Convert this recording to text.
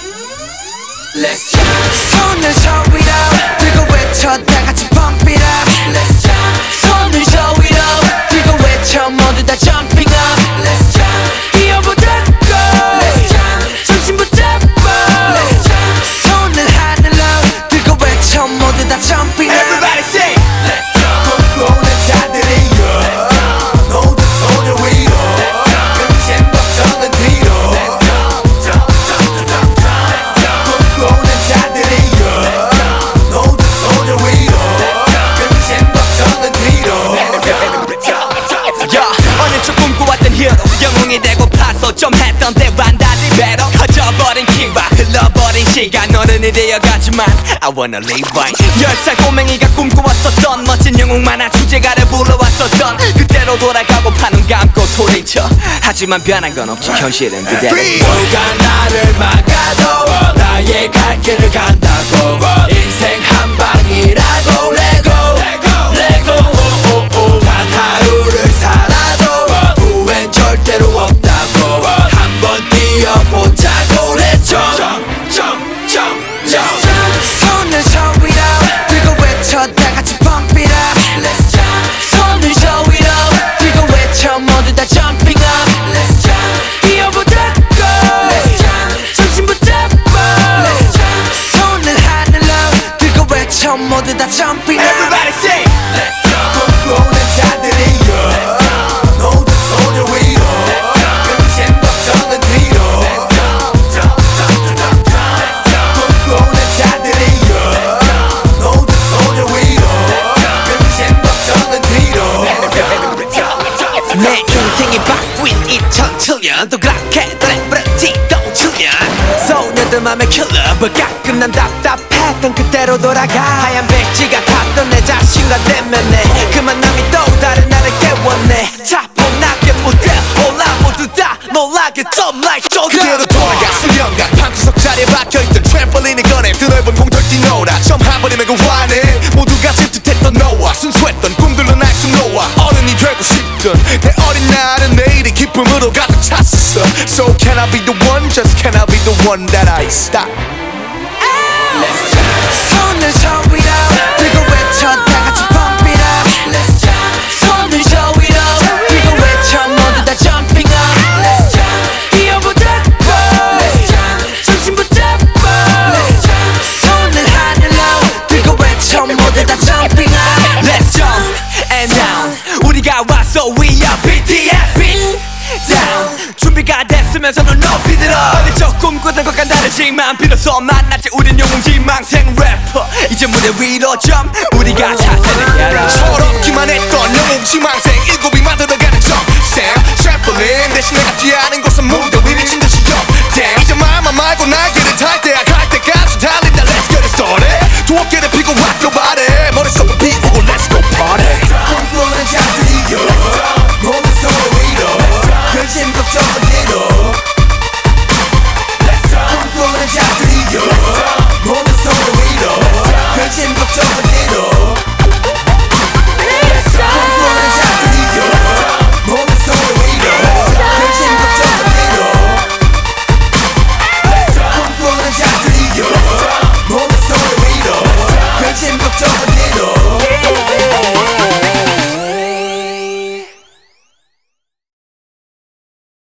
Let's jump. 손을 저 위로 들고 외쳐 다 같이 pump it up. Let's jump. 손을 저 위로 들고 외쳐 모두 다 jumping up. Let's jump. 뛰어보자 go. Let's jump. 정신 붙잡고. Let's jump. 손을 하늘로 들고 외쳐 모두 다 jumping up. Everybody say Let's jump. 꿈꾸는 자들이여 모두 손을 위로 금생 걱정은 뒤로. 영웅이 되고 파서 좀 했던 때와는 달리 배로 커져버린 키와 흘러버린 시간 어른이 되어가지만 I wanna live right. 10살 꼬맹이가 꿈꿔왔었던 멋진 영웅 만화 주제가를 불러왔었던 그때로 돌아가고파 눈 감고 소리쳐. 하지만 변한 건 없지 현실은 그대로. 누가 나를 막아도 나의 갈 길을 간다고. 인생 한 방이라고 레고 단 하루를 살아도 후회는 절대로 없다고. 한번 뛰어보자고 Let's jump. 손을 저 위로 들고 외쳐 다 같이 pump it up. Let's jump. 손을 저 위로 들고 외쳐 모두 다 jumping up. Let's jump. 뛰어보자 go. Let's jump. 정신 붙잡고. Let's jump. 손을 하늘로 들고 외쳐 모두 다 jumping up. Everybody say Let's jump. 꿈꾸는 자들이여 모두 손을 위로 금생 걱정은 뒤로. 꿈꾸는 자들이여 모두 손을 위로 금생 걱정은 뒤로. 내 인생이 바뀐 2007년 또 그렇게 랩브레티 똥치면 소녀들 맘에 킬러버 가끔 난 답답했던 그때로 돌아가. 하얀 백지가 탔던 내 자신과 대면해 그 만남이 또 다른 나를 깨웠네. 차분하게 무대 올라 모두 다 놀라게 좀 like 그대로 돌아가 수련관 방구석 자리에 박혀있던 트램펄린을 꺼내 드넓은 공터를 뛰놀아. 처음 한 번이면 그 화내 모두가 질투했던 너와 순수했던 꿈들로 날 숨놓아. 어른이 되고 싶던 내 어린 날은 내일이 기쁨으로 가득 찼어. So can I be the one? Just can I be the one that I stop? Let's jump. 손을 저 위로 들고 외쳐 다 같이 pump it up. Let's jump. 손을 저 위로 들고 외쳐 모두 다 jumping up. Let's jump. 뛰어보자 go. Let's jump. 정신 붙잡고. Let's jump. 손을 하늘로 들고 외쳐 모두 다 jumping up. Let's jump and down. 우리가 왔어 we are BTS beat down. 준비가 됐으면 손을 높이 들어. 어릴 적 꿈꾸던 것과 다르지만 비로소 만났지 우린 영웅 지망생 래퍼. 이제 무대 위로 jump. 우리가 차세를 열어. 서럽기만 했던 영웅 지망생 일곱이 만들어가는 점생 트램펄린 대신 내가 뛰어야 하는 곳은 무대 위 미친 듯이 jump. 이제 말만 말고 날개를 탈 때야 갈 때까지 달린다. Let's get it started. 두 어깨를 펴고 rock your body. 머릿속을 비우고 Let's go party.